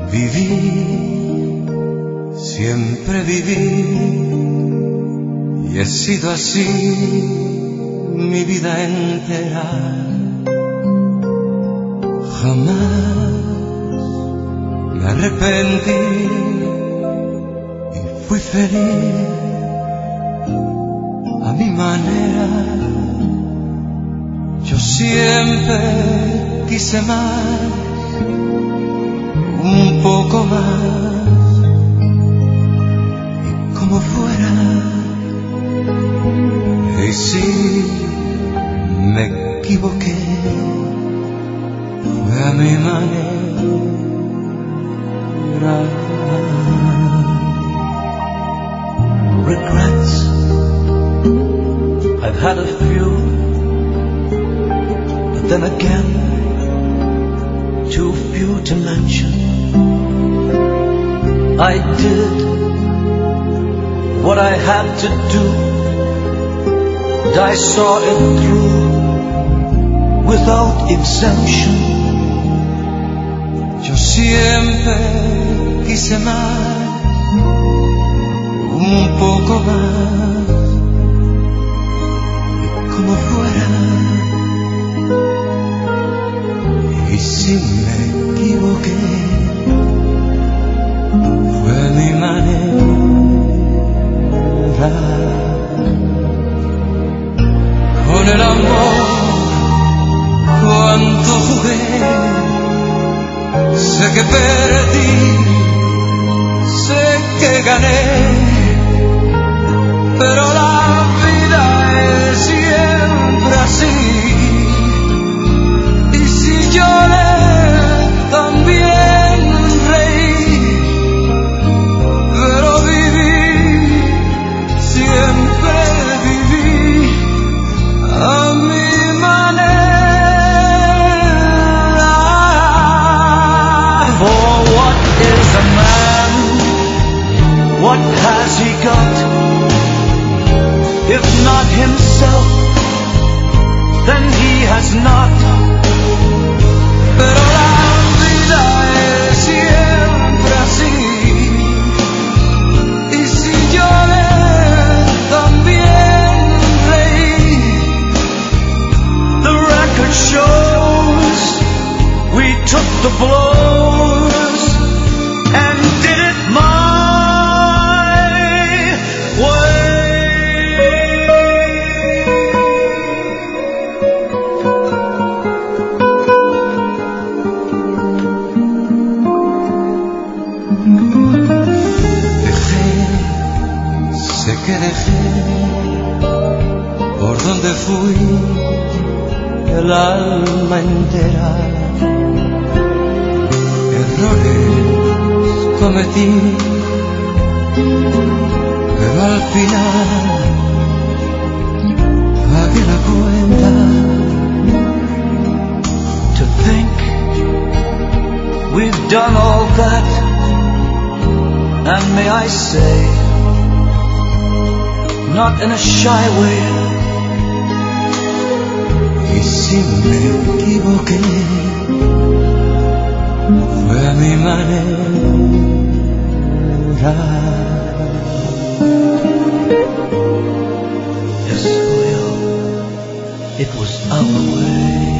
Viví, siempre viví, y he sido así mi vida entera. Jamás me arrepentí y fui feliz a mi manera. Yo siempre quise más, un poco más, y como fuera. Y si me equivoqué, fue a mi manera. Regrets, I've had a few, but then again, too few to mention. I did what I had to do, and I saw it through without exemption. Yo siempre quise más, un poco más, y como fuera. Y si me equivoqué, fue mi manera. Con el amor, cuánto jugué, sé que perdí, sé que gané, pero la vida es siempre así. Y si lloré, también reí, pero viví, siempre viví a mi manera. For what is a man? What has he got? If not himself, then he has not. Pero la vida es siempre así. Y si lloré, también reí. The record shows we took the blows and did it my way. Sé que dejé por donde fui el alma entera. Errores cometí, pero al final pagué la cuenta. To think we've done all that, and may I say, not in a shy way. Y si me equivoqué, fue a mi manera. Yes, Julio, it was our way.